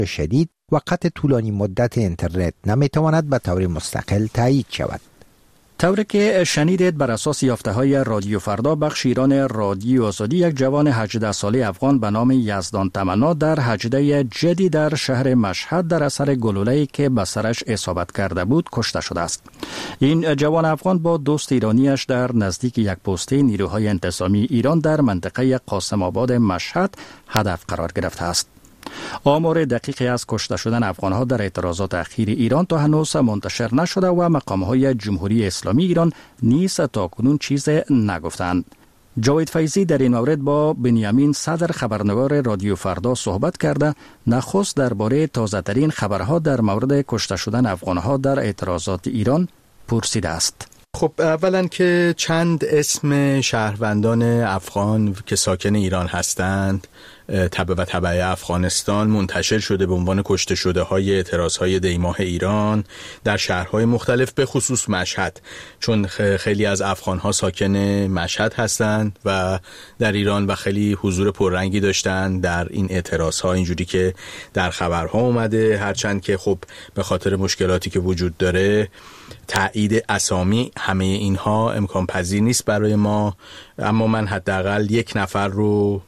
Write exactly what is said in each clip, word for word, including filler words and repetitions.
شدید و قطع طولانی مدت اینترنت نمیتواند به طور مستقل تایید شود. طوری که شنیدید، بر اساس یافته‌های رادیو فردا، بخش ایران رادیو آزادی، یک جوان هجده ساله افغان به نام یزدان تمنا در هجده جدی در شهر مشهد در اثر گلوله‌ای که به سرش اصابت کرده بود کشته شده است. این جوان افغان با دوست ایرانیش در نزدیک یک پسته نیروهای انتظامی ایران در منطقه قاسم آباد مشهد هدف قرار گرفته است. آمار دقیقی از کشته شدن افغان‌ها در اعتراضات اخیر ایران تا هنوز منتشر نشده و مقام‌های جمهوری اسلامی ایران نیز تاکنون چیز نگفتند. جاوید فیضی در این مورد با بنیامین صدر خبرنگار رادیو فردا صحبت کرده نخست درباره تازه‌ترین خبرها در مورد کشته شدن افغان‌ها در اعتراضات ایران پرسیده است. خب اولا که چند اسم شهروندان افغان که ساکن ایران هستند تبع و تبع افغانستان منتشر شده به عنوان کشته شده های اعتراض های دیماه ایران در شهرهای مختلف، به خصوص مشهد، چون خیلی از افغان ها ساکن مشهد هستند و در ایران و خیلی حضور پررنگی داشتن در این اعتراض ها، اینجوری که در خبرها اومده. هرچند که خب به خاطر مشکلاتی که وجود داره تایید اسامی همه اینها امکان پذیر نیست برای ما، اما من حداقل یک نفر رو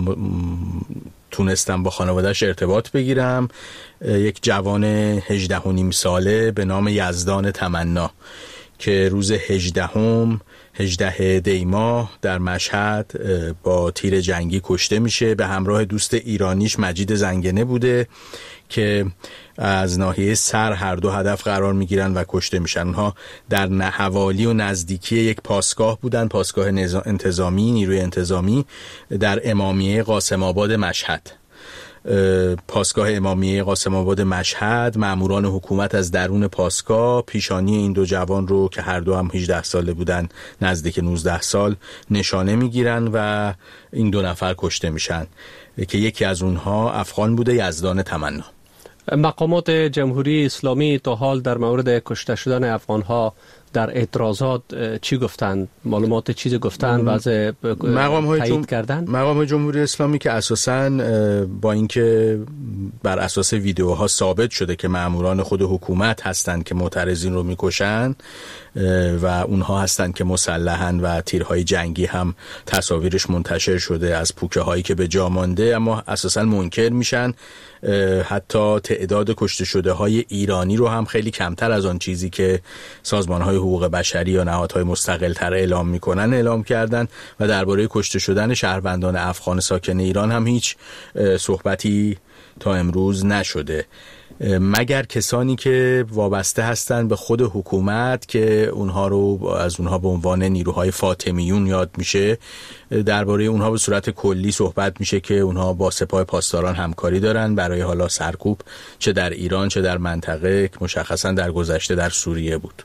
تونستم با خانواده‌اش ارتباط بگیرم، یک جوان هجده و نیم ساله به نام یزدان تمنا که روز هجدهم هجده دی ماه در مشهد با تیر جنگی کشته میشه. به همراه دوست ایرانیش مجید زنگنه بوده که از ناحیه سر هر دو هدف قرار میگیرن و کشته میشن. اونها در حوالی و نزدیکی یک پاسگاه بودن، پاسگاه انتظامی، نیروی انتظامی در امامیه قاسم آباد مشهد. پاسگاه امامیه قاسم آباد مشهد، ماموران حکومت از درون پاسگاه پیشانی این دو جوان رو که هر دو هم هجده ساله بودن، نزدیک نوزده سال، نشانه میگیرن و این دو نفر کشته میشن که یکی از اونها افغان بوده، یزدان تمنا. مقامات جمهوری اسلامی تا حال در مورد کشته شدن افغان‌ها در اعتراضات چی گفتند؟ معلومات چیزی گفتند؟ واسه تایید کردن؟ مقام جمهوری اسلامی که اساساً با اینکه بر اساس ویدیوها ثابت شده که ماموران خود حکومت هستند که معترضین رو میکشن و اونها هستند که مسلحن و تیرهای جنگی هم تصاویرش منتشر شده از پوکه هایی که به جا مانده، اما اساساً منکر میشن. حتی تعداد کشته شده های ایرانی رو هم خیلی کمتر از آن چیزی که سازمان های حقوق بشری یا نهادهای مستقل تر اعلام میکنن اعلام کردن و درباره کشته شدن شهروندان افغان ساکن ایران هم هیچ صحبتی تا امروز نشده، مگر کسانی که وابسته هستند به خود حکومت که اونها رو از اونها به عنوان نیروهای فاطمیون یاد میشه. درباره اونها به صورت کلی صحبت میشه که اونها با سپاه پاسداران همکاری دارن برای حالا سرکوب، چه در ایران چه در منطقه که مشخصا در گذشته در سوریه بود.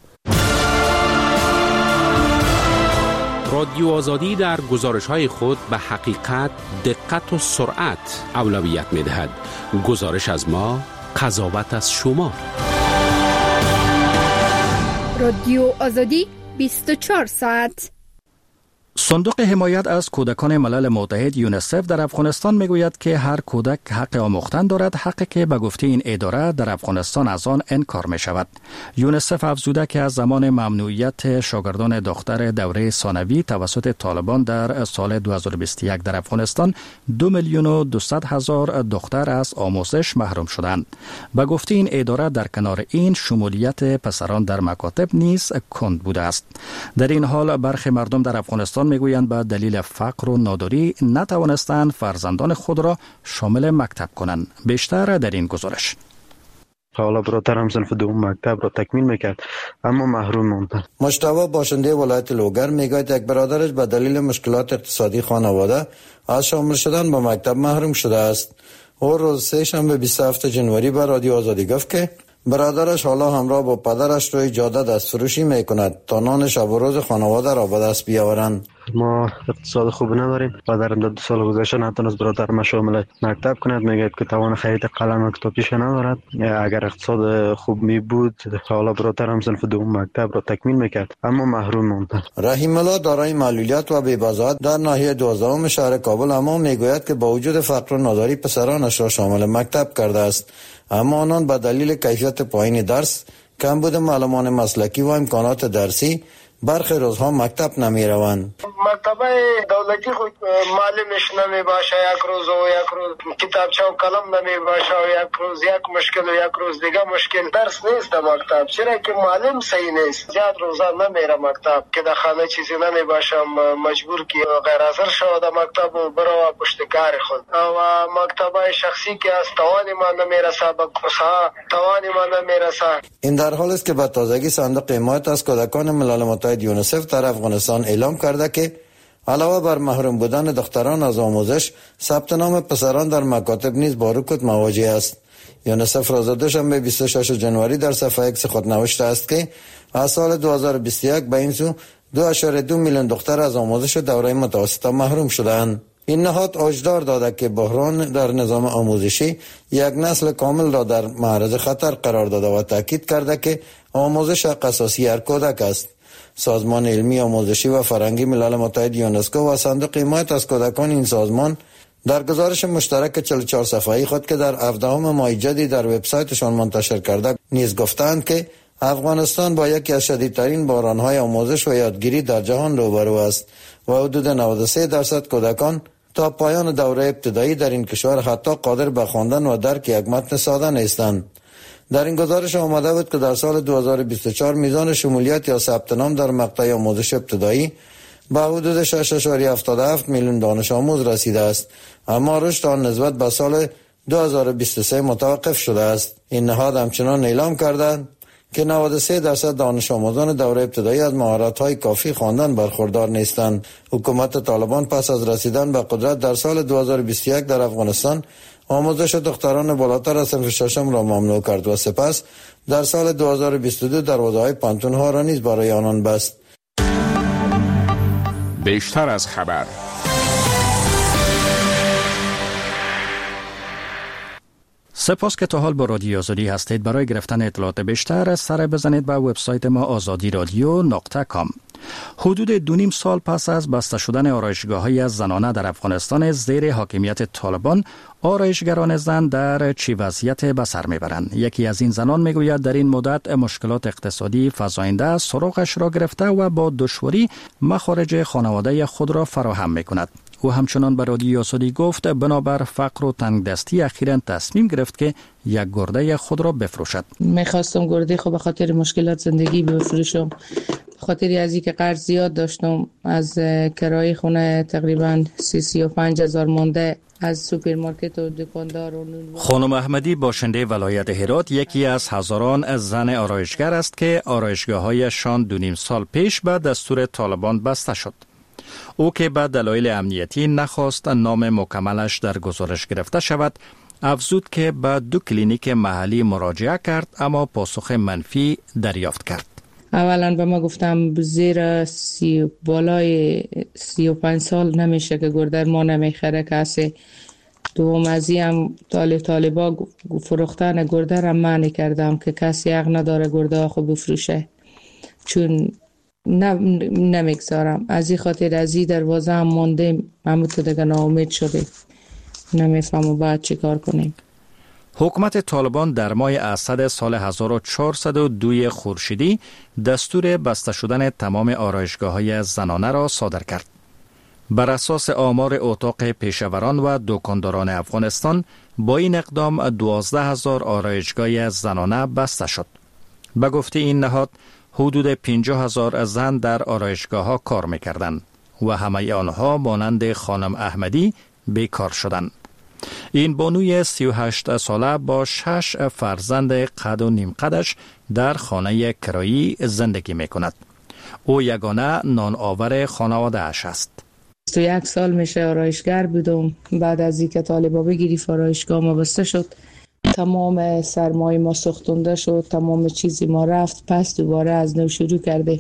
رادیو آزادی در گزارش‌های خود به حقیقت، دقت و سرعت اولویت می‌دهد. گزارش از ما، قضاوت از شما. رادیو آزادی بیست و چهار ساعت. صندوق حمایت از کودکان ملل متحد یونیسف در افغانستان میگوید که هر کودک حق آموختن دارد، حقی که به گفته این اداره در افغانستان از آن انکار می شود. یونیسف افزوده که از زمان ممنوعیت شاگردان دختر دوره ثانوی توسط طالبان در سال دو هزار و بیست و یک در افغانستان دو میلیون و دویست هزار دختر از آموزش محروم شدند. به گفته این اداره در کنار این شمولیت پسران در مکاتب نیز کند بوده است. در این حال برخی مردم در افغانستان میگویند به دلیل فقر و ناداری نتوانستند فرزندان خود را شامل مکتب کنند. بیشتر در این گزارش. حالا برادرم صنف دوم مکتب را تکمیل میکرد اما محروم ماند. مجتبی باشنده ولایت لوگر میگوید یک برادرش به دلیل مشکلات اقتصادی خانواده از شامل شدن به مکتب محروم شده است. او روز سه شنبه بیست و هفتم ژانویه به رادیو آزادی گفت که برادرش حالا همراه با پدرش روی جاده دستفروشی میکند تا نان شب و روز خانواده را به دست بیاورند. ما اقتصاد خوب نداریم و در دو سال گذشته نتونست برادر ما شامل مکتب کند. میگه که توان خرید قلم و کتابچش ندارد. اگر اقتصاد خوب می بود حالا برادرم صنف دوم مکتب را تکمیل میکرد، اما محروم ماند. رحیم الله دارای معلولیت و بی‌بضاعت در ناحیه دوازدهم شهر کابل اما میگوید که با وجود فقر و ناداری پسرانش را شامل مکتب کرده است، اما آنان به دلیل کیفیت پایین درس، کمبود معلمان مسلکی و امکانات درسی برخی روزها مکتب نمی روند. مکتب دولتی خود معلمش نمی باشه، یک روز و یک روز کتابچه و قلم نمی باشه و یک روز یک مشکل و یک روز دیگه مشکل. درس نیست در مکتب، چرا که معلم صحیح نیست. زیاد روزا نمیره مکتب که در خانه چیزی نمی باشه، مجبور که غیر حاضر شود در مکتب و برو پشت کار خود. و مکتب شخصی که از توان ما نمیرسه، به کورس‌ها توان ما نمیرسه. این در حال است که به تازگی صندوق حمایت از کودکان ملل متحد یونیسف در افغانستان اعلام کرده که علاوه بر محروم بودن دختران از آموزش، ثبت نام پسران در مکاتب نیز با رکود مواجه است. یونیسف روز دوشنبه بیست و ششم ژانویه در صفحه ایکس خود نوشته است که از سال دو هزار و بیست و یک به این سو دو اشاره دو میلیون دختر از آموزش دوره متوسطه محروم شدند. این نهاد هشدار داده که بحران در نظام آموزشی یک نسل کامل را در معرض خطر قرار داده و تاکید کرده که آموزش حق اساسی هر کودک است. سازمان علمی آموزشی و فرهنگی ملل متحد یونسکو و صندوق حمایت از کودکان این سازمان در گزارش مشترک چهل و چهار صفحه‌ای خود که در هفدهم ماه جدی در وبسایتشان منتشر کرده نیز گفتند که افغانستان با یکی از شدیدترین بحران‌های آموزش و یادگیری در جهان روبرو است و حدود نود و سه درصد کودکان تا پایان دوره ابتدایی در این کشور حتی قادر به خواندن و درک یک متن ساده نیستند. در این گزارش آمده بود که در سال دو هزار و بیست و چهار میزان شمولیت یا ثبت نام در مقطع آموزش ابتدایی به حدود شش اشاره هفتاد و هفت میلیون دانش آموز رسیده است، اما رشد آن نسبت به سال دو هزار و بیست و سه متوقف شده است. این نهاد همچنان اعلام کرده که نود و سه درصد دانش آموزان دوره ابتدایی از مهارت‌های کافی خواندن برخوردار نیستند. حکومت طالبان پس از رسیدن به قدرت در سال دو هزار و بیست و یک در افغانستان آموزش دختران بالاتر از صنف ششم را ممنوع کرد و سپس در سال دو هزار و بیست و دو دروازه‌های پانتون‌ها را نیز برای آنان بست. بیشتر از خبر. سپاس که تا حال با رادیو آزادی هستید. برای گرفتن اطلاعات بیشتر سر بزنید به وبسایت ما آزادی رادیو نقطه کام. حدود دو نیم سال پس از بسته شدن آرایشگاه‌های زنانه در افغانستان زیر حاکمیت طالبان، آرایشگران زن در چه وضعیت به سر میبرند؟ یکی از این زنان میگوید در این مدت مشکلات اقتصادی فزاینده سراغش را گرفته و با دشواری مخارج خانواده خود را فراهم میکند. او همچنان به رادیو آزادی گفت بنابر فقر و تنگدستی اخیراً تصمیم گرفت که یک گرده خود را بفروشد. میخواستم گرده خود به خاطر مشکلات زندگی بفروشم، خاطری از اینکه قرض زیاد داشتم، از کرایه خونه تقریبا سی سی و پنج هزار مونده، از سوپرمارکت و دکاندار و خانم احمدی باشنده ولایت هرات یکی از هزاران زن آرایشگر است که آرایشگاه‌هایشان دو نیم سال پیش به دستور طالبان بسته شد. او که به دلایل امنیتی نخواست نام مکملش در گزارش گرفته شود، افزود که به دو کلینیک محلی مراجعه کرد اما پاسخ منفی دریافت کرد. اولا به ما گفتم زیر سی بالای سی و پنج سال نمیشه که گرده ما نمیخره کسی. دوم ازی هم طالب طالبا فروختن گرده را منع کردم که کسی حق نداره گرده خود بفروشه، چون نمیگذارم. از این خاطر از این دروازه هم موندیم، همون تو دیگه ناامید شدیم، نمیفهمم باید چی کار کنیم. حکومت طالبان در ماه اسد سال هزار و چهارصد و دو خورشیدی دستور بسته شدن تمام آرایشگاه‌های زنانه را صادر کرد. بر اساس آمار اتاق پیشوران و دکانداران افغانستان با این اقدام دوازده هزار آرایشگاه زنانه بسته شد. به گفته این نهاد حدود پنجاه هزار زن در آرایشگاه‌ها کار می‌کردند و همه آنها مانند خانم احمدی بیکار شدند. این بانوی سی و هشت ساله با شش فرزند قد و نیم قدش در خانه کرایی زندگی می‌کند. او یگانه نان آور خانواده اش است. بیست و یک سال میشه آرایشگر بودم. بعد از اینکه طالبا بگیری آرایشگاه ما بسته شد، تمام سرمایه ما سوختونده شد، تمام چیزی ما رفت، پس دوباره از نو شروع کرده.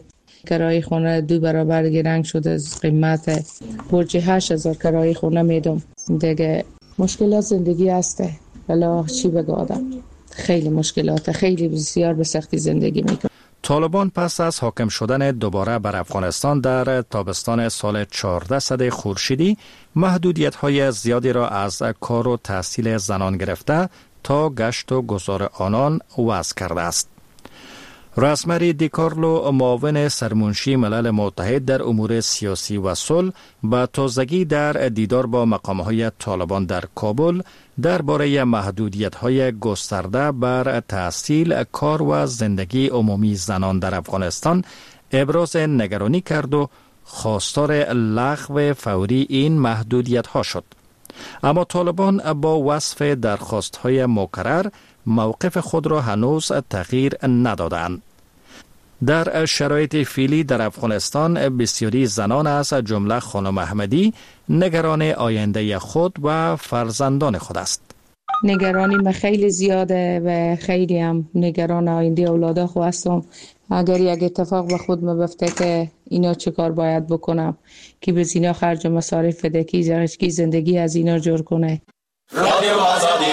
کرایه خونه دو برابر گرنگ شده از قیمت. برج هشت هزار کرایه خونه میدم. دیگه مشکلات زندگی هسته. بلا چی بگو آدم. خیلی مشکلات، خیلی بسیار به سختی زندگی میکنه. طالبان پس از حاکم شدن دوباره بر افغانستان در تابستان سال چهارده خورشیدی محدودیت‌های زیادی را از کار و تحصیل زنان گرفته تا گشت و گذار آنان وضع کرده است. راسمری دیکارلو، معاون سرمنشی ملل متحد در امور سیاسی و صلح، با تازگی در دیدار با مقام‌های طالبان در کابل درباره محدودیت‌های گسترده بر تحصیل، کار و زندگی عمومی زنان در افغانستان ابراز نگرانی کرد و خواستار لغو فوری این محدودیت‌ها شد. اما طالبان با وصف درخواست‌های مکرر موقف خود را هنوز تغییر ندادند. در شرایط فعلی در افغانستان بسیاری زنان از جمله خانم احمدی نگران آینده خود و فرزندان خود است. نگرانی من خیلی زیاده و خیلی هم نگران آینده اولادا خود هستم. اگر یک اتفاق به خود میفته که اینا چه کار باید بکنم که به اینا خرج مصارف بده که زندگی از اینا جور کنه. رادیو آزادی.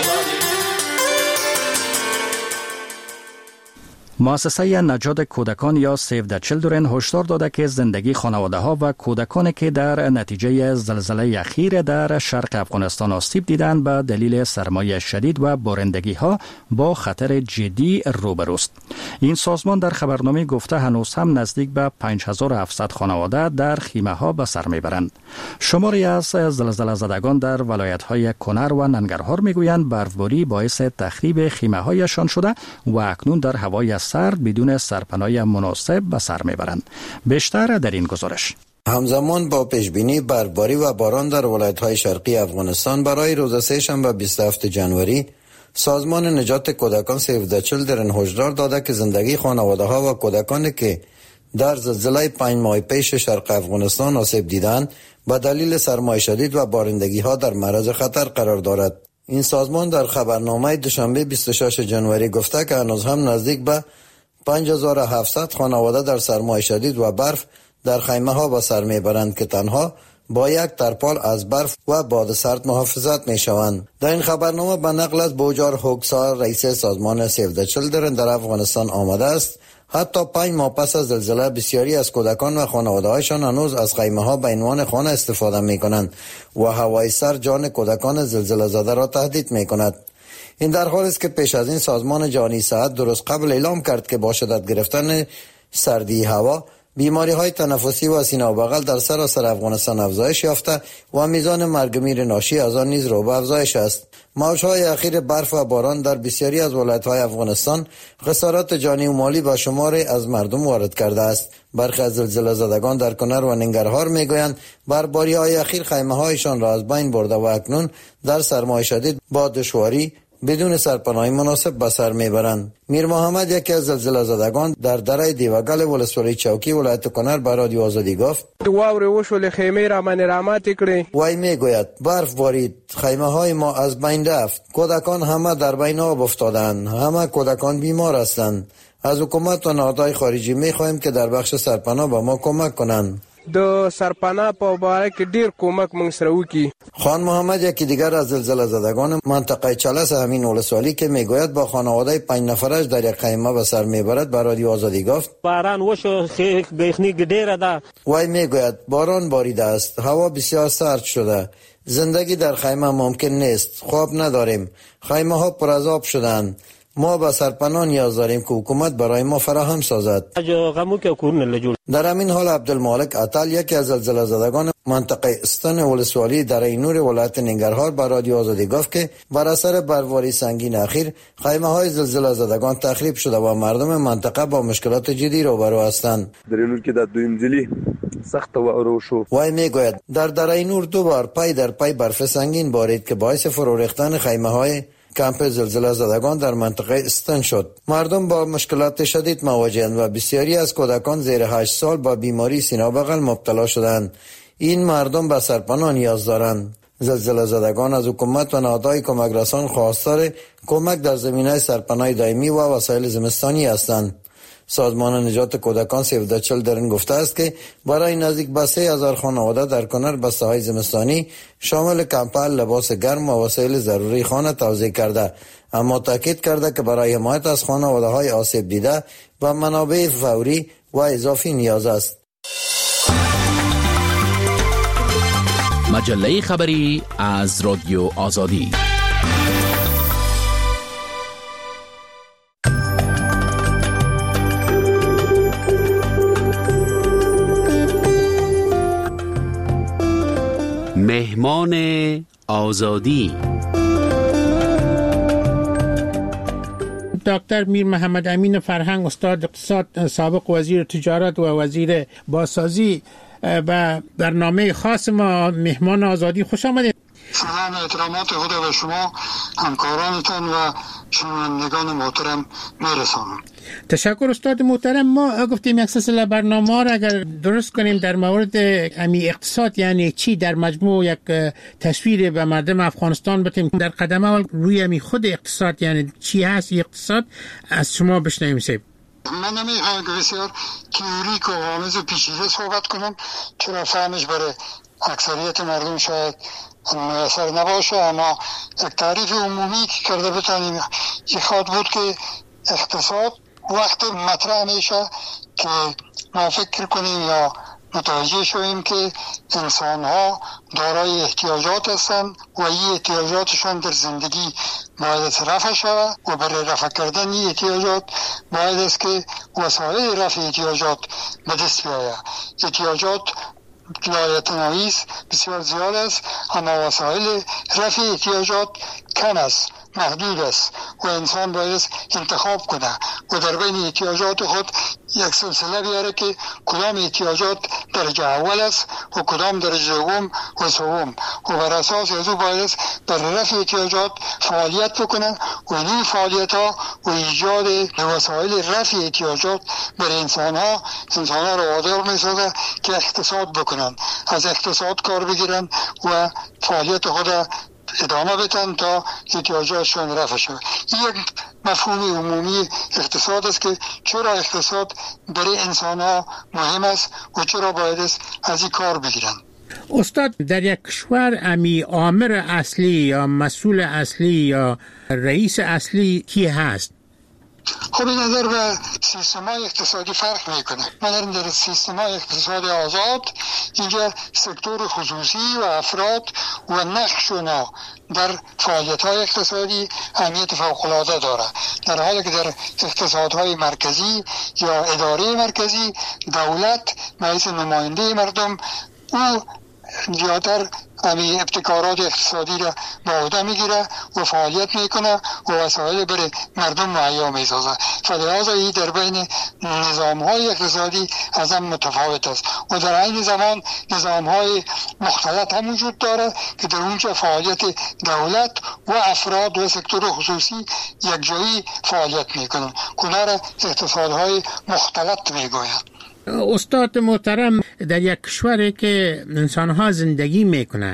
مؤسسه نجات کودکان یا سیو د چیلدرن هشدار داده که زندگی خانواده ها و کودکانی که در نتیجه زلزله اخیر در شرق افغانستان آسیب دیدند به دلیل سرمایه شدید و بارندگی ها با خطر جدی روبروست. این سازمان در خبرنامه گفته هنوز هم نزدیک به پنج هزار و هفتصد خانواده در خیمه ها به سر میبرند. شماری از زلزله زدگان در ولایت های کنر و ننگرهار میگویند برفباری باعث تخریب خیمه هایشان شده و اکنون در هوای سرد بدون سرپناه مناسب به سر میبرند. بیشتر در این گزارش. همزمان با پیشبینی برفباری و باران در ولایت‌های شرقی افغانستان برای روز سه‌شنبه بیست و هفتم ژانویه سازمان نجات کودکان سیو د چیلدرن هشدار داده که زندگی خانواده‌ها و کودکانی که در زلزله پنج ماه پیش شرق افغانستان آسیب دیدند به دلیل سرمایه شدید و بارندگی‌ها در معرض خطر قرار دارد. این سازمان در خبرنامه دوشنبه بیست و ششم ژانویه گفته که هنوز هم نزدیک به پنج هزار و هفتصد خانواده در سرمایه شدید و برف در خیمه ها به سر میبرند که تنها با یک ترپال از برف و باد سرد محافظت می شوند. در این خبرنامه به نقل از بوجار هوکسا رئیس سازمان سیو د چیلدرن در افغانستان آمده است حتی پنج ماه پس از زلزله بسیاری از کودکان و خانواده‌هایشان هنوز از خیمه ها به عنوان خانه استفاده می کنند و هوای سرد جان کودکان زلزله زده را تهدید می کند. این در حالی است که پیش از این سازمان جهانی صحت درست قبل اعلام کرد که با شدت گرفتن سردی هوا بیماری های تنفسی و سینه و بغل در سراسر افغانستان افزایش یافته و میزان مرگ میر ناشی از آن نیز رو به افزایش است. موج‌های اخیر برف و باران در بسیاری از ولایت‌های افغانستان خسارات جانی و مالی به شماری از مردم وارد کرده است. برخی از زلزله زدگان در کنر و ننگرهار میگویند برباری‌های اخیر خیمه‌هایشان را از بین برده و اکنون در سرمایه شدید با دشواری بدون سرپناهی مناسب به سر میبرند. میر محمد یکی از زلزله زدگان در دره دیوگل ولسوالی چوکی ولایت کنر به رادیو آزادی گفت واوره وشول خیمه را من رحمت کړي. وای میگوید برف بارید، خیمه های ما از بین رفت، کودکان همه در بین آب افتادند، همه کودکان بیمار هستند. از حکومت و نهادهای خارجی میخواهیم که در بخش سرپناه به ما کمک کنند. د سرپناه په باره کې ډیر کومک مونږ سره وکړي. خان محمد یکی دیگر از زلزله زدگان منطقه چلس همین ولسوالی که میگوید با خانواده پنج نفرش در یک خیمه به سر میبرد به رادیو آزادی گفت باران وشو بیخنی ډیره ده. وای میگوید باران باریده است، هوا بسیار سرد شده، زندگی در خیمه ممکن نیست، خواب نداریم، خیمه ها پر از آب شدند، ما به سرپناه نیاز داریم که حکومت برای ما فراهم سازد. در همین حال عبدالمالک عطل یکی از زلزله زدگان منطقه استان ولسوالی در نور ولایت ننگرهار به رادیو آزادی گفت که بر اثر برفباری سنگین اخیر خیمه های زلزله زدگان تخریب شده و مردم منطقه با مشکلات جدی روبرو هستند. در نور که در دویم ځلی سخت و شو وای میگوید در در نور دو بار پای در پای برف سنگین بارید که باعث فرو ریختن خیمه های کمپ زلزله زدگان در منطقه استان شد. مردم با مشکلات شدید مواجهند و بسیاری از کودکان زیر هشت سال با بیماری سینه و بغل مبتلا شدند. این مردم به سرپناه نیاز دارند. زلزله زدگان از حکومت و نهادهای کمک رسان خواستار کمک در زمینه سرپناه دائمی و وسایل زمستانی هستند. سازمان نجات کودکان سیو چل در این گفته است که برای نزدیک به سه هزار خانواده در کنر بسته‌های زمستانی شامل کمپل، لباس گرم و وسایل ضروری خانه توزیع کرده، اما تاکید کرده که برای حمایت از خانواده‌های آسیب دیده و منابع فوری و اضافی نیاز است. مجله خبری از رادیو آزادی. مهمان آزادی دکتر میر محمد امین فرهنگ، استاد اقتصاد، سابق وزیر تجارت و وزیر بازسازی، و برنامه خاص ما مهمان آزادی خوش آمدید. سلام، احترامات خدا به شما، همکارانتان و شنوندگان محترم میرسانم. تشکر استاد محترم. ما گفتیم یک سلسله برنامه را اگر درست کنیم در مورد امی اقتصاد یعنی چی در مجموع یک تصویر به مردم افغانستان بدیم. در قدم اول روی امی خود اقتصاد یعنی چی هست اقتصاد از شما بشنویم. سیب من نمیخوام که بسیار تئوریک و غامض و پیچیده صحبت کنم، چرا فهمش برای اکثریت مردم شاید میسر نباشه، اما یک تعریف عمومی که کرده بتانیم یک خواد بود که اقتصاد وقت مطرح میشه که ما فکر کنیم یا متوجه شویم که انسان ها دارای احتیاجات هستند و این احتیاجاتشان در زندگی باید رفع شود و برای رفع کردن این احتیاجات باید است که وسایل رفع احتیاجات به دست بیاید. احتیاجات لایتناهی بسیار زیاد است، اما وسایل رفع احتیاجات کم است، محدود است و انسان باید انتخاب کنه و در بین احتیاجات خود یک سلسله بیاره که کدام احتیاجات درجه اول است و کدام درجه دوم و سوم و بر اساس از او باید برای رفع احتیاجات فعالیت بکنن و این فعالیت ها و ایجاد وسایل رفع احتیاجات برای انسان ها انسان ها رو وادار میسازه که اقتصاد بکنن، از اقتصاد کار بگیرن و فعالیت خود ادامه بدن تا احتیاجاتشون رفع شود. این یک مفهوم عمومی اقتصاد است که چرا اقتصاد برای انسان ها مهم است و چرا باید از این کار بگیرن. استاد، در یک کشور امی آمر اصلی یا مسئول اصلی یا رئیس اصلی کی هست؟ خب این نظر به سیستم‌های اقتصادی فرق میکنه. مثلا در سیستم‌های اقتصادی آزاد اینجا سکتور خصوصی و افراد و نقش اونا در فعالیت‌های اقتصادی اهمیت فوق‌العاده داره، در حالی که در اقتصادهای مرکزی یا اداره مرکزی دولت مثل نماینده مردم او زیادتر امی ابتکارات اقتصادی را به عهده میگیره و فعالیت میکنه و وسایل برای مردم مهیا میسازه. فلذا این در بین نظامهای اقتصادی از هم متفاوت است و در این زمان نظامهای مختلط هم وجود داره که در اونجا فعالیت دولت و افراد و سکتور خصوصی یک جایی فعالیت میکنن. کنار اقتصادهای مختلط میگویند. استاد محترم، در یک کشوری که انسانها زندگی میکنن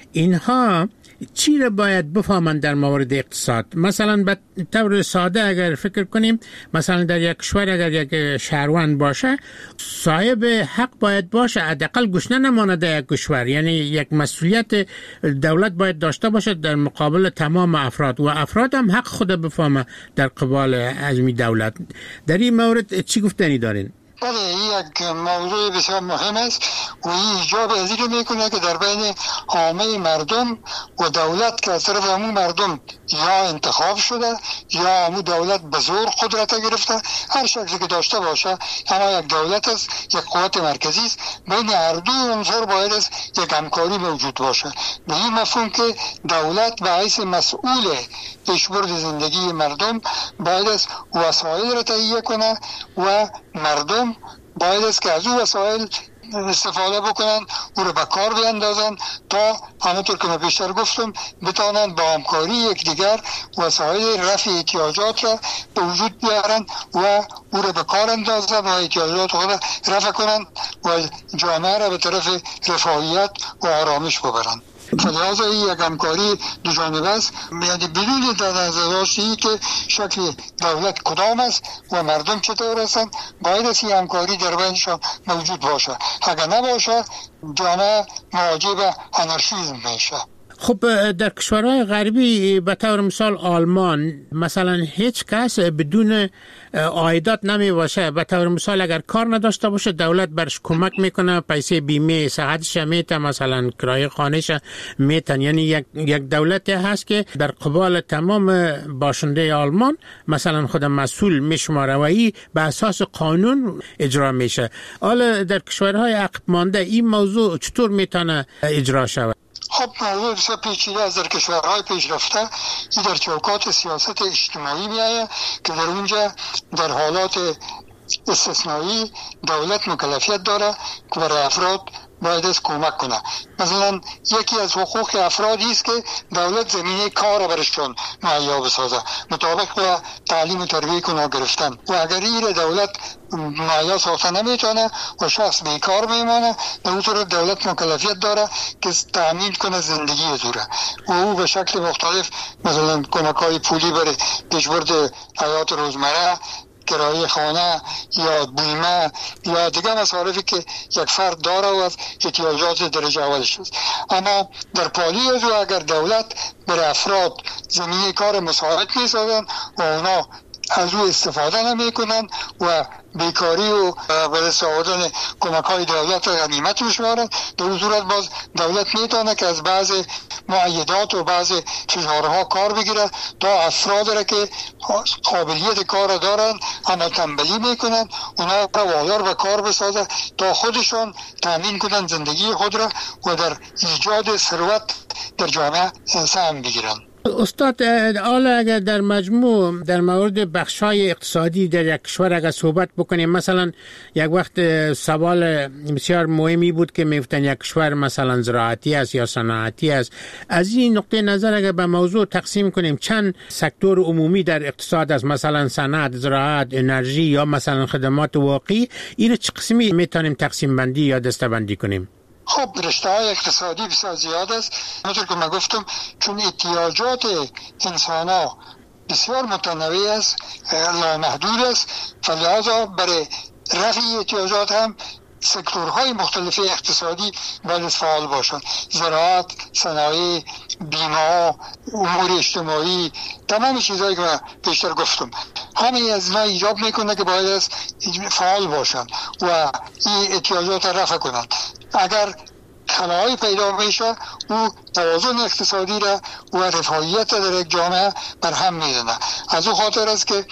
اینها چی را باید بفهمند در مورد اقتصاد؟ مثلا به طور ساده اگر فکر کنیم، مثلا در یک کشور اگر یک شهروند باشه صاحب حق باید باشه، حداقل گشنه نمانه در یک کشور، یعنی یک مسئولیت دولت باید داشته باشه در مقابل تمام افراد و افراد هم حق خود بفهمه در قبال ازمی دولت. در این مورد چی گفتنی دارین؟ بله، این یک موضوع بسیار مهم است و این ایجاب از این رو میکنه که در بین عامه مردم و دولت که از طرف همون مردم یا انتخاب شده یا همون دولت به زور قدرت گرفته، هر شکلی که داشته باشه، اما یک دولت است، یک قوت مرکزی است، بین هر دو عنصر باید است یک همکاری موجود باشه. به این مفهوم که دولت به حیث مسئول پیشبرد زندگی مردم باید است وسایل را تهیه کنه و مردم باید است که از او وسایل استفاده بکنن، او رو به کار بیندازن تا همونطور که من بیشتر گفتم بتانن با همکاری یکدیگر وسایل رفع احتیاجات را به وجود بیارن و او رو به کار اندازن و احتیاجات خود رفع کنن و جامعه را به طرف رفاهیت و آرامش ببرن. فلذا این یک همکاری دو جانبه است، یعنی بدون در نظر داشتی که شکل دولت کدام است و مردم چطور هستند، باید از این همکاری در بینشان موجود باشه. اگر نباشه جامعه مواجه به آنارشیسم میشه. خب در کشورهای غربی به طور مثال آلمان مثلا هیچ کس بدون عایدات نمی باشه. به طور مثال اگر کار نداشته باشه دولت برش کمک میکنه، پیسه بیمه صحتش میته، مثلا کرایه خانهش میتن. یعنی یک یک دولتی هست که در قبال تمام باشنده آلمان مثلا خود مسئول میشماره و این به اساس قانون اجرا میشه. حالا در کشورهای عقب مانده این موضوع چطور میتونه اجرا شود؟ خب موضوع بسیار پیچیده از در کشورهای پیشرفته این در چوکات سیاست اجتماعی میآید که در اونجا در حالات استثنایی دولت مکلفیت داره که برای افراد باید از کمک کنه. مثلا یکی از حقوق افرادی است که دولت زمینه کار برشون مهیا بسازه مطابق با تعلیم و تربیت کنه گرفتن، و اگر این دولت مهیا ساخته نمیتونه و شخص بیکار میمانه، به اون طور دولت مکلفیت داره که تامین کنه زندگی دوره و او به شکل مختلف مثلا کمک‌های پولی برای پیشبرد حیات روزمره، کرایه خانه یا بیمه یا دیگه مصارفی که یک فرد داره و از احتیاجات درجه اولش است. اما در پالی از او اگر دولت برای افراد زمینه کار مساعد می‌سازن و اونا از او استفاده نمی کنن و بیکاری و به دست آوردن کمک های دولت را غنیمت میشمارن، در اون صورت باز دولت میتونه که از بعض معایدات و بعض فشارها کار بگیره تا افراد را که قابلیت کار دارن اما تنبلی میکنن اونا را وادار به کار بسازه تا خودشان تامین کنن زندگی خود را و در ایجاد ثروت در جامعه سهم بگیرن. استاد، حالا اگر در مجموع در مورد بخش‌های اقتصادی در یک کشور اگر صحبت بکنیم، مثلا یک وقت سوال بسیار مهمی بود که می‌گفتن یک کشور مثلا زراعتی است یا صنعتی است. از این نقطه نظر اگر به موضوع تقسیم کنیم چند سکتور عمومی در اقتصاد است، مثلا صنعت، زراعت، انرژی یا مثلا خدمات واقعی، این چه قسمی میتونیم تقسیم بندی یا دسته‌بندی کنیم؟ خب رشته های اقتصادی بسیار زیاد است. همونطور که من گفتم چون احتیاجات انسان ها بسیار متنوع است، نامحدود است، فلذا برای رفع احتیاجات هم سکتورهای مختلف اقتصادی باید فعال باشند. زراعت، صنایع، بیمه، امور اجتماعی، تمام چیزهایی که من پیشتر گفتم همه از اینا ایجاب میکنه که باید فعال باشند و این احتیاجات رفع کنند. اگر خلاهای پیدا میشه او توازن اقتصادی را و رفاهیت در یک جامعه بر هم میزنه. از او خاطر است که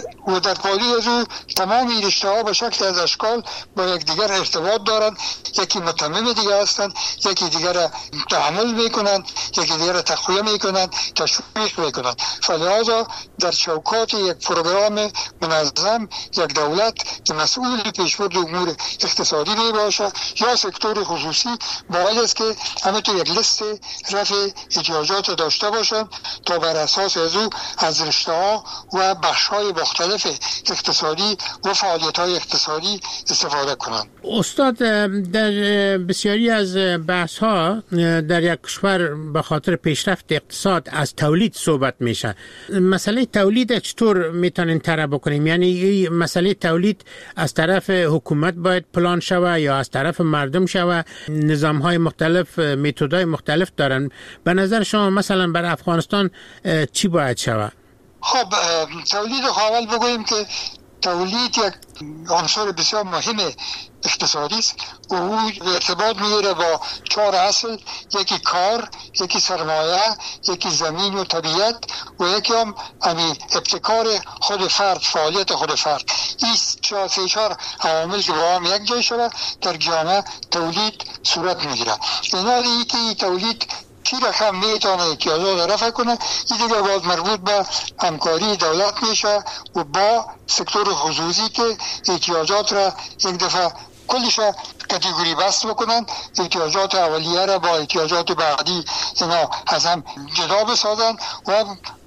و در پالی از او تمام این رشته ها به شکل از اشکال با یک دیگر ارتباط دارند، یکی متمم دیگر هستند، یکی دیگر را تحمل میکنند، یکی دیگر را تقویه میکنند، تشویق میکنند. فلذا در چوکات یک پروگرام منظم یک دولت که مسئول پیشبرد امور اقتصادی می باشه یا سکتور خصوصی باید است که همه تو یک لیست رفع احتیاجات داشته باشند تا بر اساس از او از رشته ها و بخش های مختلف اقتصادی و فعالیت های اقتصادی استفاده کنند. استاد، در بسیاری از بحث ها در یک کشور به خاطر پیشرفت اقتصاد از تولید صحبت میشه. مسئله تولید چطور میتونین طرح بکنیم؟ یعنی مسئله تولید از طرف حکومت باید پلان شوه یا از طرف مردم شوه؟ نظام های مختلف، متدهای مختلف دارن. به نظر شما مثلا برای افغانستان چی باید شوه؟ خب تولید اول بگوییم که تولید یک عنصر بسیار مهم اقتصادی است و او ارتباط میگیره با چهار اصل: یکی کار، یکی سرمایه، یکی زمین و طبیعت و یکی هم امی ابتکار خود فرد، فعالیت خود فرد. این چهار سه چهار عوامل که با هم یک جای شده در جامعه تولید صورت میگیره. اینا دیگه که تولید چی رقم میتونه احتیاجات رفع کنه، این دیگه باز مربوط به همکاری دولت میشه و با سکتور خصوصی که احتیاجات را یک دفعه کلش کاتگوری بست بکنن، احتیاجات اولیه را با احتیاجات بعدی اینا از هم جدا بسازن و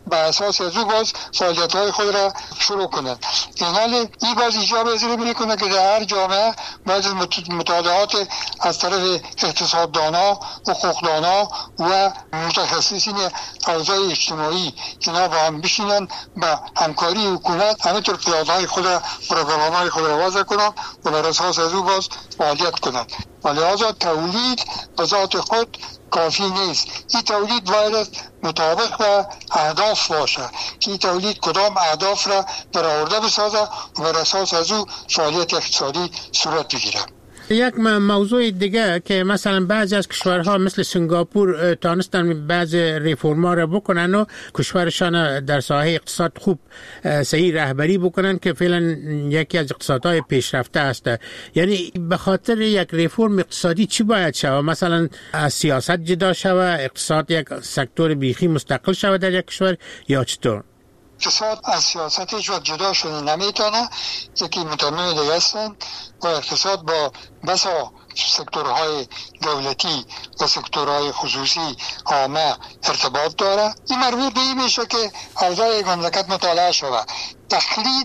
به اساس از او باز فعالیت های خود را شروع کنند. این حال این باز ایجاب ازره میکنه که در هر جامعه باید مطالعات از طرف اقتصاددانا، حقوقدانا و متخصصین اوضاع اجتماعی اینا با هم بشینن با همکاری حکومت همینطور پیادهای خود را پروگرام‌های خود را وضع کنند و بر اساس از او باز فعالیت کنند. و لحاظا تولید به ذات خود کافی نیست. این تولید باید مطابق به اهداف باشه که این تولید کدام اهداف را برآورده بسازه و بر اساس از او فعالیت اقتصادی صورت بگیره. یک موضوع دیگه که مثلا بعضی از کشورها مثل سنگاپور تانستن بعضی ریفورم‌ها را بکنن و کشورشان در ساحه اقتصاد خوب صحیح رهبری بکنن که فعلا یکی از اقتصادهای پیشرفته است. یعنی به خاطر یک ریفورم اقتصادی چی باید شود؟ مثلا از سیاست جدا شود، اقتصاد یک سکتور بیخی مستقل شود در یک کشور یا چطور؟ اقتصاد از سیاست هیچ وقت جدا شده نمیتونه. یکی متمم دیگه هستن و اقتصاد با بسا سکتورهای دولتی و سکتورهای خصوصی عامه ارتباط داره. این مربوط به این میشه که اوضاع یک مملکت مطالعه شود. تقلید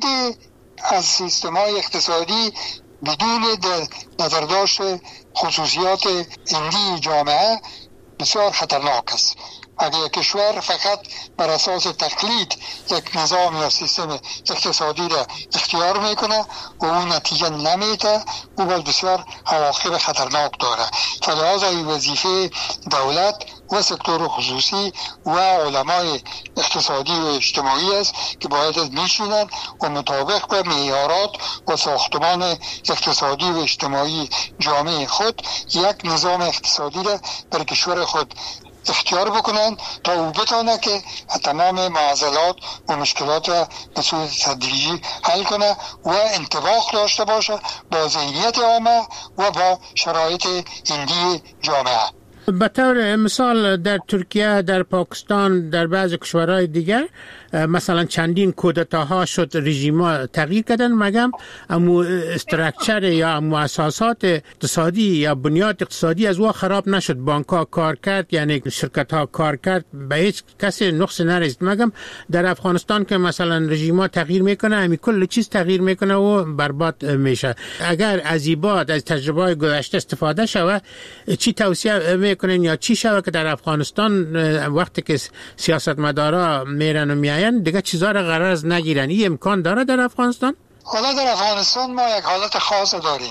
از سیستم‌های اقتصادی بدون نظرداشت خصوصیات عمده جامعه بسیار خطرناک است. اگر یک کشور فقط بر اساس تقلید یک نظام یا سیستم اقتصادی را اختیار میکنه و اون نتیجه نمیده، او باز بسیار عواقب خطرناک داره. فلذا این وظیفه دولت و سکتور خصوصی و علمای اقتصادی و اجتماعی است که باید میشینن و مطابق به معیارات و ساختمان اقتصادی و اجتماعی جامعه خود یک نظام اقتصادی را برای کشور خود اختیار بکنن تا او بتونه که تمام معضلات و مشکلات را به صورت تدریجی حل کنه و انطباق داشته باشه با ذهنیت عامه و با شرایط عمده جامعه. به طور مثال در ترکیه، در پاکستان، در بعضی کشورهای دیگر مثلا چندین کودتاها شد، رژیم‌ها تغییر کردن، مگم امو استراکچر یا امو اساسات اقتصادی یا بنیاد اقتصادی از او خراب نشد. بانک‌ها کار کرد، یعنی شرکت‌ها کار کرد، به هیچ کسی نقص نرسید. مگم در افغانستان که مثلا رژیم‌ها تغییر میکنه، همین کل چیز تغییر میکنه و برباد میشه. اگر از این بعد از تجربه‌های گذشته استفاده شود، چی توصیه میکنین یا چی شود که در افغانستان وقتی که سیاستمدارا میرن و میاین دیگه چیزا را قرار نگیرن؟ این امکان داره در افغانستان؟ حالا در افغانستان ما یک حالت خاص داریم.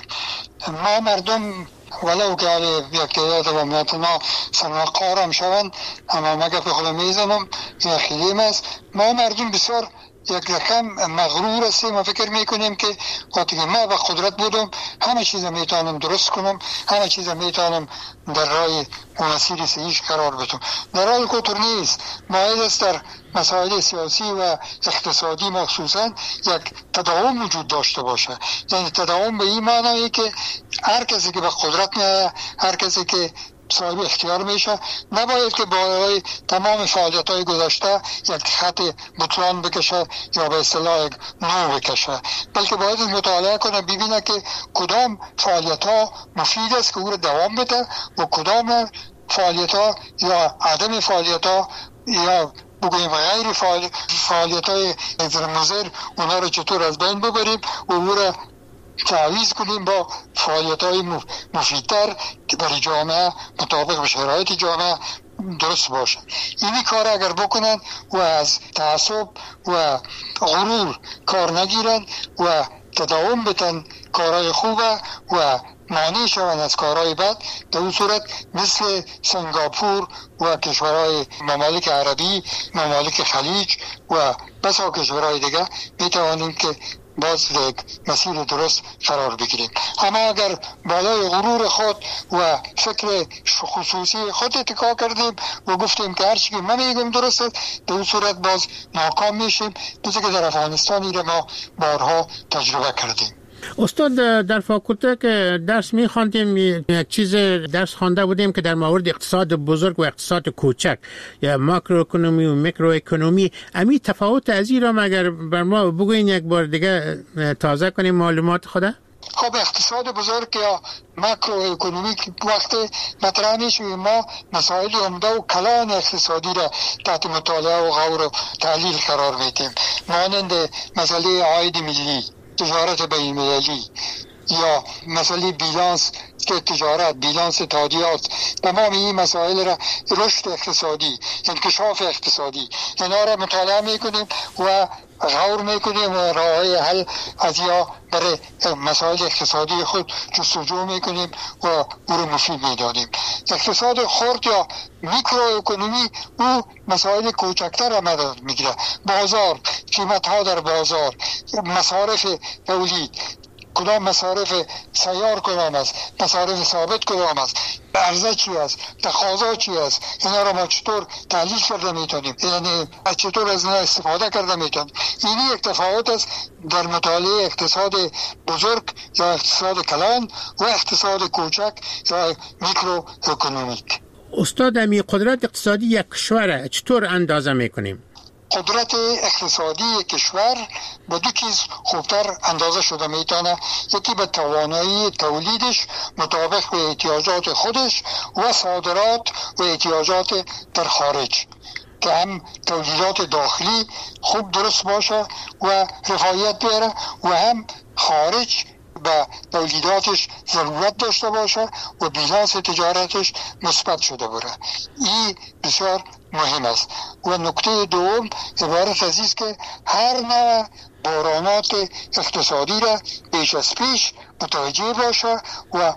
ما مردم ولو که حالی بیاکتیات و ملتنا سنوقار هم شوند، اما مگه به خود میزنم یا خیلیم است. ما مردم بسیار یک رقم مغرور هستیم و فکر میکنیم که وقتی که ما به قدرت بودم همه چیز میتونم درست کنم، همه چیز میتونم در راه مسیر صحیح قرار بدم. در حال که طور نیست. باید است در مسائل سیاسی و اقتصادی مخصوصا یک تداوم وجود داشته باشه. یعنی تداوم به این معنی که هر کسی که به قدرت میاد، هر کسی که صاحب اختیار میشه، نباید که برای تمام فعالیت های گذشته یک خط بطلان بکشه یا به اصطلاح نو بکشه، بلکه باید مطالعه کنه ببینه که کدام فعالیت ها مفید است که او رو دوام بده و کدام فعالیت ها یا عدم فعالیت ها یا بگویم غیر فعالیت های مضر اونا رو چطور از بین ببریم و او رو تعویض کنیم با فعالیت های مفیدتر که برای جامعه مطابق به شرایط جامعه درست باشه. اینی کار اگر بکنن و از تعصب و غرور کار نگیرن و تداوم بتن کارهای خوبه و معنی شوند از کارهای بد، در اون صورت مثل سنگاپور و کشورهای ممالک عربی، ممالک خلیج و بسا کشورهای دیگه میتوانیم که باز یک مسیر درست قرار بگیریم. اما اگر بالای غرور خود و فکر خصوصی خود اتکا کردیم و گفتیم که هرچی که من میگم درست است، در اون صورت باز ناکام میشیم، مثل که در افغانستان ایره ما بارها تجربه کردیم. استاد در فاکولته که درس می‌خواندیم یک چیز درس خوانده بودیم که در مورد اقتصاد بزرگ و اقتصاد کوچک یا ماکرو اکونومی و میکرو اکونومی، امی تفاوت از این را مگر بر ما بگوین یک بار دیگه تازه کنیم معلومات خود؟ خب اقتصاد بزرگ یا ماکرو اکونومیک وقت مطرح میشه ما مسائل عمده و کلان اقتصادی را تحت مطالعه و غور و تحلیل قرار میدیم، مانند مسئله عاید ملی، تجارت بین المللی یا مسئله بیلانس که تجارت، بیلانس تادیات، تمام این مسائل را رشد اقتصادی، انکشاف اقتصادی اینا را مطالعه میکنیم و غور میکنیم و راه حل از یا برای مسائل اقتصادی خود جستجو میکنیم و او را مفید میدانیم. اقتصاد خرد یا میکرو اکونومی او مسائل کوچکتر را مدد میگیره، بازار، قیمت ها در بازار، مصارف تولید، کدام مصارف سیار کدام است، مصارف ثابت کدام است، عرضه چی است، تقاضا چی است، اینا را ما چطور تحلیل کرده میتونیم، یعنی چطور از اینا استفاده کرده میتونیم. این یک تفاوت است در مطالعه اقتصاد بزرگ یا اقتصاد کلان و اقتصاد کوچک یا میکرو اکونومیک. استاد، امی قدرت اقتصادی یک کشور چطور اندازه میکنیم؟ قدرت اقتصادی کشور به دو چیز خوبتر اندازه شده میتونه، یکی به توانایی تولیدش مطابق به احتیاجات خودش و صادرات و احتیاجات در خارج، که هم تولیدات داخلی خوب درست باشه و رفاهیت بیاره و هم خارج به تولیداتش ضرورت داشته باشه و بیلانس تجارتش مثبت شده بره. این بسیار مهم است. و نکته دوم عبارت از است که هر نوع بحرانات اقتصادی را پیش از پیش متوجه باشه و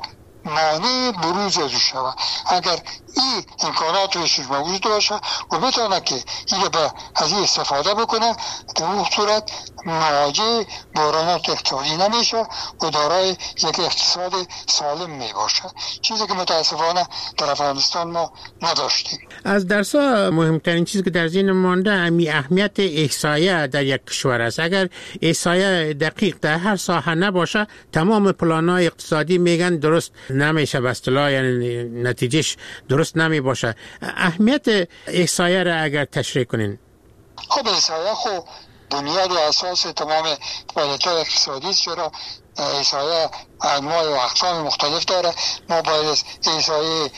مانع بروز از شود. اگر این امکانات روش موجود باشه و بتونه که این به از این استفاده بکنه، در اون صورت مواجه بحرانات اقتصادی نمیشه و دارای یک اقتصاد سالم می باشه، چیزی که متاسفانه در افغانستان ما نداشتیم. از درسا مهمترین چیزی که در ذهن مانده امی اهمیت احصایه در یک کشور است. اگر احصایه دقیق در هر ساحه نباشه، تمام پلان‌های اقتصادی میگن درست نمیشه، به اصطلاح یعنی نتیجهش درست نمی باشه. اهمیت احصایه را اگر تشریح کنین. خب احصایه خب بنیاد و اساس تمام فعالیت‌های اقتصادی است، چرا احصایه انواع و اقسام مختلف داره. ما باید احصایه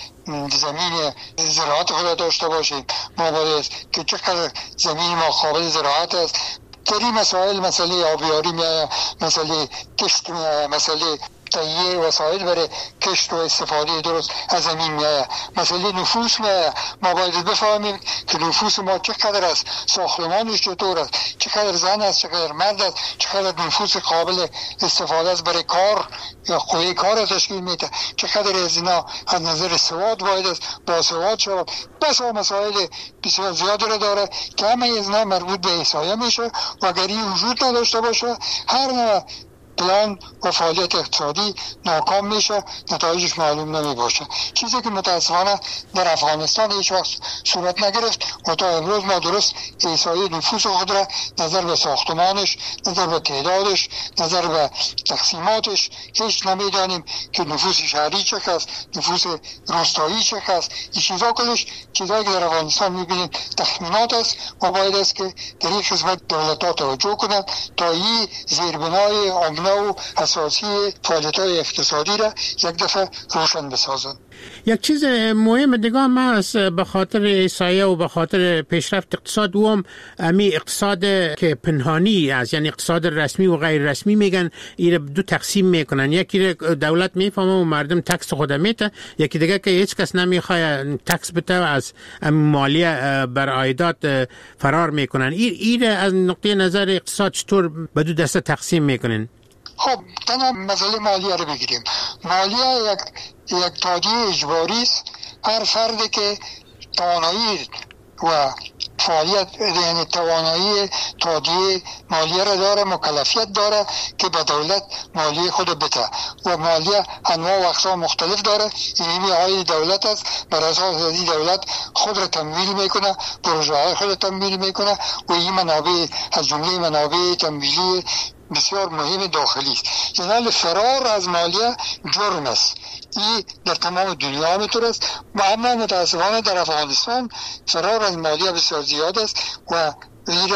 زمین زراعت خود داشته باشیم، ما باید که چقدر زمین ما قابل زراعت است. در این مسائل مسئله آبیاری میاد، مسئله کشت میاد، مسئله تهیه وسایل برای کشت و استفاده درست از زمین میاد، مسئله نفوس میاد. ما باید بفهمیم که نفوس ما چقدر است، ساختمانش چطور است، چقدر زن است، چقدر مرد است، چقدر نفوس قابل استفاده است برای کار یا قوه کار تشکیل میده، چقدر از اینا از نظر سواد باید است با سواد شود. بس مسائل بسیار زیادی را داره که همه از اینا مربوط به احصایه میشه و اگر این وجود نداشته باشه، هر نوع پلان و فعالیت اقتصادی ناکام میشه، نتایجش معلوم نمی باشه. چیزی که متاسفانه در افغانستان هیچ وقت صورت نگرفت و تا امروز ما درست احصایه نفوس خود را نظر به ساختمانش، نظر به تعدادش، نظر به تقسیماتش هیچ نمیدانیم که نفوس شهری چه هست، نفوس روستایی چه هست. این چیزا کلش چیزایی که در افغانستان میبینیم تخمینات است و باید است که در این قسمت دولت‌ها توجه کنند تا این زیربنای عامه و اساسی فعالیت‌های اقتصادی را یک دفعه روشن بسازند. یک چیز مهم دیگه هم هست به خاطر احصایه و به خاطر پیشرفت اقتصاد، و هم امی اقتصاد که پنهانی است، یعنی اقتصاد رسمی و غیر رسمی میگن. این دو تقسیم میکنن، یکی دولت میفهمه و مردم تکس خود میته، یکی دیگه که هیچ کس نمیخواد تکس بده و از مالیه بر عایدات فرار میکنن. این این از نقطه نظر اقتصاد چطور به دو دسته تقسیم میکنن؟ خب تنها مسئله مالیه رو بگیریم. مالیه یک یک تادیه اجباری است. هر فردی که توانایی و فعالیت یعنی توانایی تادیه مالیه را داره، مکلفیت داره که به دولت مالیه خود بده و مالیه انواع و اقسام مختلف داره. این عاید دولت است، بر اساس این دولت خود را تمویل میکنه، پروژه های خود را تمویل میکنه و این منابع از جمله منابع تمویلی بسیار مهم داخلی است. یعنی فرار از مالیه جرم است. این در تمام دنیا همینطور است و اما متاسفانه در افغانستان فرار از مالیه بسیار زیاد است و این را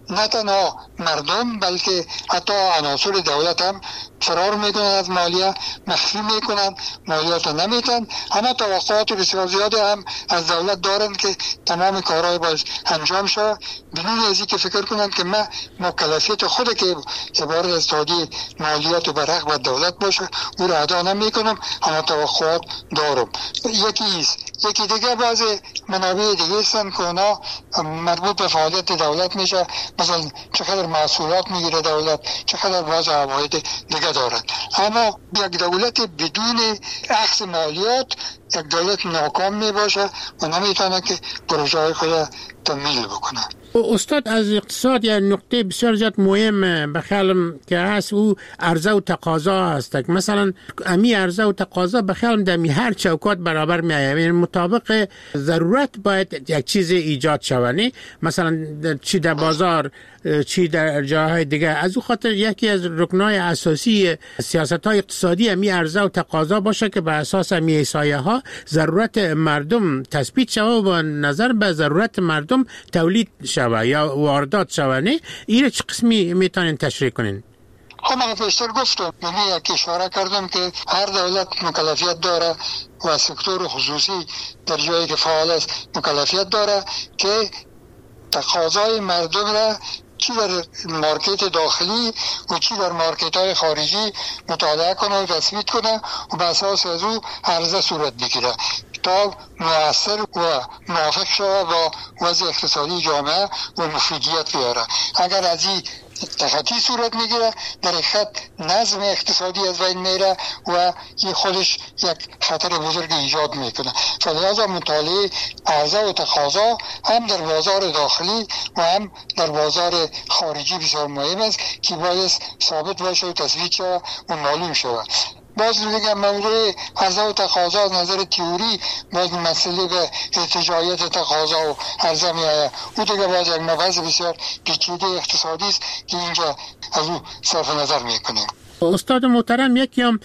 نه تنها مردم بلکه حتی عناصر دولت هم فرار میکنن از مالیه، مخفی میکنن، مالیات رو نمیتن. اما توقعات بسیار زیاده هم از دولت دارن که تمام کارهای باید انجام شود بدون از اینکه فکر کنن که من مکلفیت خود که عبارت از تادی مالیات و برق و دولت باشه او را ادا نمیکنم، اما توقعات دارم. یکی ایست. یکی دیگه بعض منابع دیگه هستن که اونا مربوط به فعالیت دولت میشه، مثلا چقدر محصولات میگیره دولت، چقدر بعض عواید دیگه دارن. اما یک دولت بدون اخذ مالیات یک دولت ناکام میباشه و نمیتونه که پروژه های خود تمویل بکنه. استاد از اقتصاد یا نقطه بسیار زیاد مهم به خیالم که هست او عرضه و تقاضا هست. مثلا امی عرضه و تقاضا به خیالم دمی هر چوکات برابر می آید، یعنی مطابق ضرورت باید یک چیز ایجاد شود، مثلا چی در بازار چی در جاهای دیگه. از او خاطر یکی از رکنای اساسی سیاست‌های اقتصادی امی عرضه و تقاضا باشه که به اساس امی ایسایه ها ضرورت مردم تثبیت شود و نظر به ضرورت مردم تولید شود یا واردات شود. نه این چه قسمی میتونین تشریح کنین؟ خب من پیشتر گفتم، یعنی یک اشاره کردم که هر دولت مکلفیت داره و سکتور خصوصی در جایی که فعال است مکلفیت داره که تقاضای مردم را چی در مارکت داخلی و چی در مارکت های خارجی مطالعه کنه و تثبیت کنه و به اساس از او عرضه صورت بگیره تا مؤثر و موافق شود با وضع اقتصادی جامعه و مفیدیت بیاره. اگر از این تخطی صورت میگیره در حقیقت نظم اقتصادی از بین میره و این خودش یک خطر بزرگ ایجاد میکنه. فلذا مطالعه عرضه و تقاضا هم در بازار داخلی و هم در بازار خارجی بسیار مهم است که باید ثابت باشه و تثبیت شود و معلوم شود. باز دیگه موضوع عرضه و تقاضا از نظر تئوری باز مسئله به ارتجاعیت تقاضا و عرضه می آید. او دیگه باز یک مبحث بسیار پیچیده اقتصادی است که اینجا از او صرف نظر می کنیم. استاد محترم، یکی هم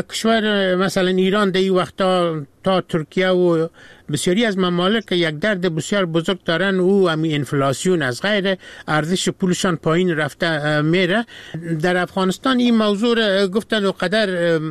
کشور مثلا ایران در این وقتا تا ترکیه و بسیاری از ممالک یک درد بسیار بزرگ دارن، او همی انفلاسیون از غیر ارزش پولشان پایین رفته میره. در افغانستان این موضوع گفتن و قدر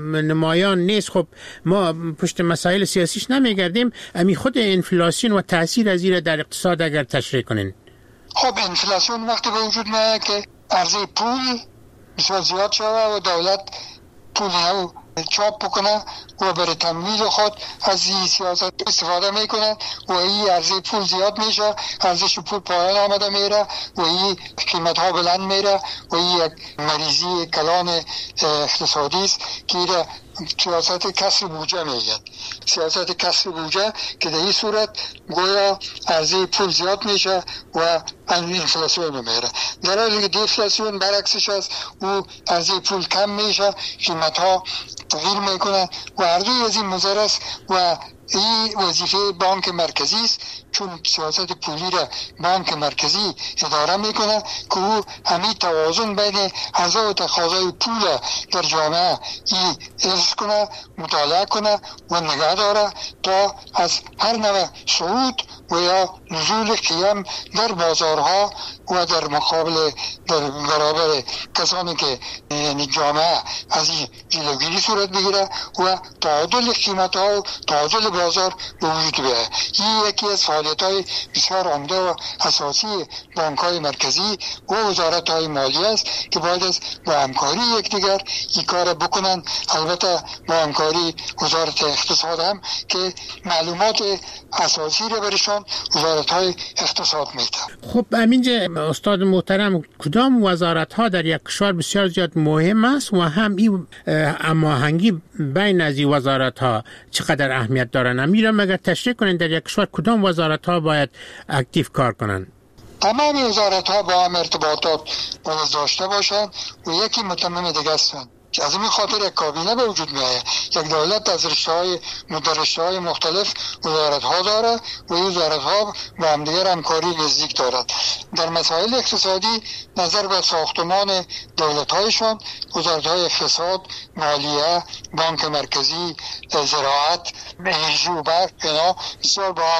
نمایان نیست. خب ما پشت مسائل سیاسیش نمیگردیم، همی خود انفلاسیون و تاثیر از این در اقتصاد اگر تشریح کنین. خب انفلاسیون وقتی به وجود میاد که عرضه پول بسیار زیاد شده و دولت پول نو چاپ بکنه و برای تمویل خود از این سیاست استفاده میکنه و این عرضه پول زیاد میشه، ارزش پول پایین آمده میره و این قیمت ها بلند میره و این یک مریضی کلان اقتصادی است که سیاست کسر بودجه میگن. سیاست کسر بودجه که در این صورت گویا عرضه پول زیاد میشه و انفلاسیون میره، در حالی که دیفلاسیون برعکسش است، او عرضه پول کم میشه، قیمت ها تغییر میکنه و هر دوی از این مضر است و این وظیفه بانک مرکزی است، چون سیاست پولی را بانک مرکزی اداره میکنه که او همین توازن بین عرضه و تقاضای پول در جامعه ای حفظ کنه، مطالعه کنه و نگاه داره تا از هر نوع صعود و یا نزول قیم در بازارها و در مقابل در برابر کسانی که یعنی جامعه از این جلوگیری صورت بگیره و تعادل قیمت ها و تعادل بازار به وجود بیاید. این یکی از فعالیت های بسیار عمده و اساسی بانک های مرکزی و وزارت های مالی است که باید از با همکاری یکدیگر این کار بکنن. البته با همکاری وزارت اقتصاد هم که معلومات اساسی رو برشان وزارت های اقتصاد میده. خب همینجا استاد محترم، کدام وزارت ها در یک کشور بسیار زیاد مهم است و هم این هماهنگی بین از این وزارت ها چقدر اهمیت دارن؟ امیرم اگر تشریح کنین در یک کشور کدام وزارت ها باید اکتیو کار کنن؟ تمام وزارت ها با هم ارتباطات باید داشته باشند و یکی متمم دیگه هستند. از این خاطر یک کابینه به وجود می آید. یک دولت از رشته‌های مدرسه‌های مختلف وزارت‌ها داره و این وزارت‌ها با همدیگر همکاری نزدیک دارد. در مسائل اقتصادی نظر به ساختمان دولت‌هایشان وزارت‌های اقتصاد، مالیه، بانک مرکزی، زراعت، انرژی و برق اینا بسیار با هم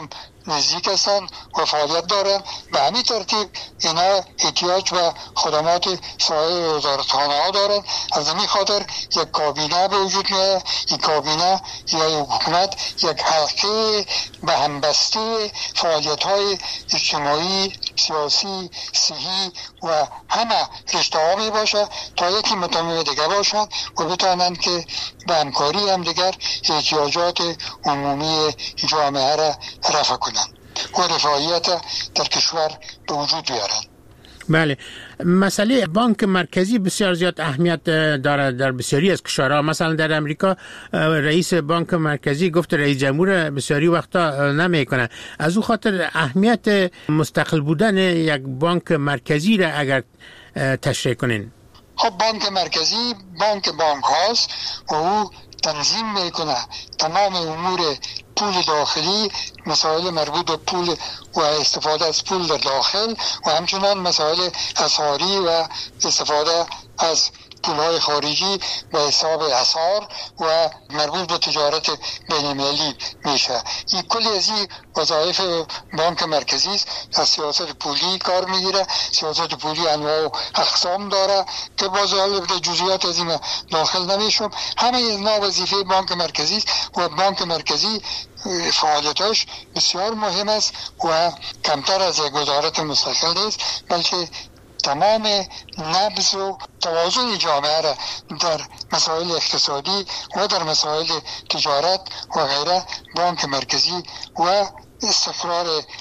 نزدیک هستند و فعالیت دارند. به همین ترتیب اینا احتیاج به خدمات سایر وزارتخانه ها دارند. از همین خاطر یک کابینه به وجود میاد. این کابینه یا حکومت یک حلقه به همبسته فعالیت های اجتماعی، سیاسی، صحی و همه رشته ها می باشه تا یکی متمم دیگر باشند و بتوانند که به همکاری هم دیگر احتیاجات عمومی جامعه را رفع کنند و رفاهیت در کشور به وجود بیارند. بله، مسئله بانک مرکزی بسیار زیاد اهمیت دارد در بسیاری از کشورها. مثلا در امریکا رئیس بانک مرکزی گفت رئیس جمهور بسیاری وقتا نمیکنه. از او خاطر اهمیت مستقل بودن یک بانک مرکزی را اگر تشریح کنین. خب بانک مرکزی بانک بانک هاست و او تنظیم میکنه تمام امور پول داخلی، مسائل مربوط به پول و استفاده از پول در داخل و همچنان مسائل اسعاری و استفاده از پولهای خارجی به حساب اسعار و مربوط به تجارت بین‌المللی میشه. این کلی از این وظایف بانک مرکزی است. از سیاست پولی کار میگیره. سیاست پولی انواع و اقسام داره که باز در جزئیات از این داخل نمیشم. همه اینا وظیفه بانک مرکزی است و بانک مرکزی فعالیتاش بسیار مهم است و کمتر از یک وزارت مستقل نیست، بلکه تمام نبض و توازن جامعه را در مسائل اقتصادی و در مسائل تجارت و غیره بانک مرکزی و استقرار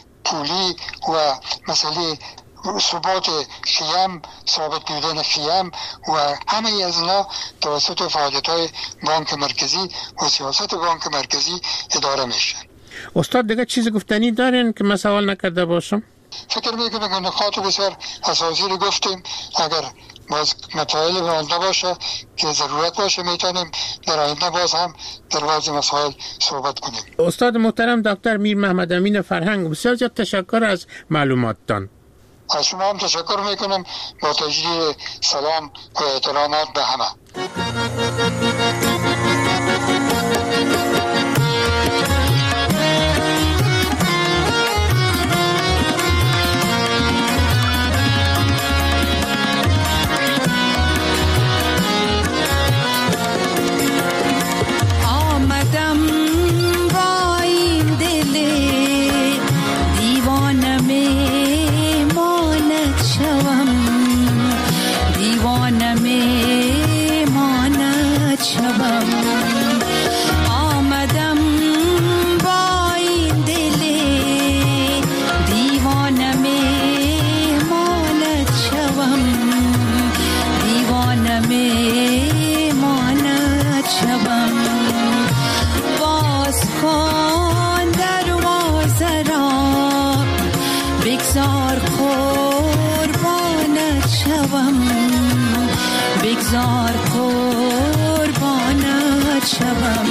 پولی و مسئله ثبات خیام، ثابت بودن خیام و همه از اینا توسط فعالیت‌های بانک مرکزی و سیاست بانک مرکزی اداره میشه. استاد دیگه چیز گفتنی دارین که من سوال نکرده باشم؟ فکر میکنم که نکات بسیار اساسی رو گفتیم. اگر باز مطالب مانده باشه که ضرورت باشه میتونیم در آینده باز هم در بعضی مسائل صحبت کنیم. استاد محترم دکتر میر محمد امین فرهنگ، بسیار زیاد تشکر از معلوماتتان. از شما هم تشکر میکنم. با تجدید سلام و احترامات به همه. بگذار قربانت شوم.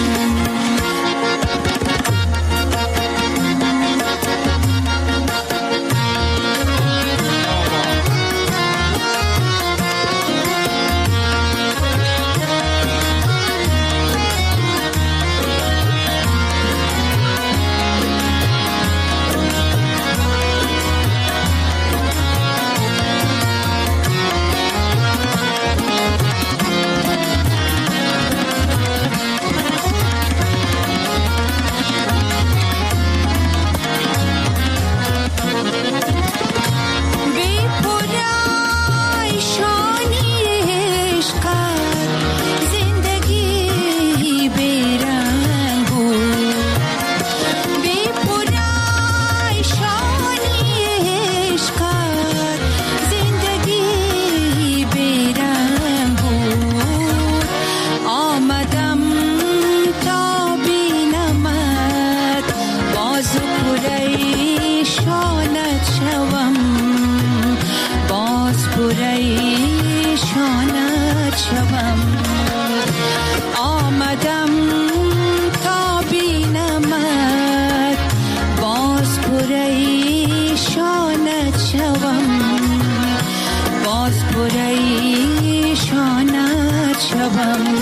باز پریشانت شوم.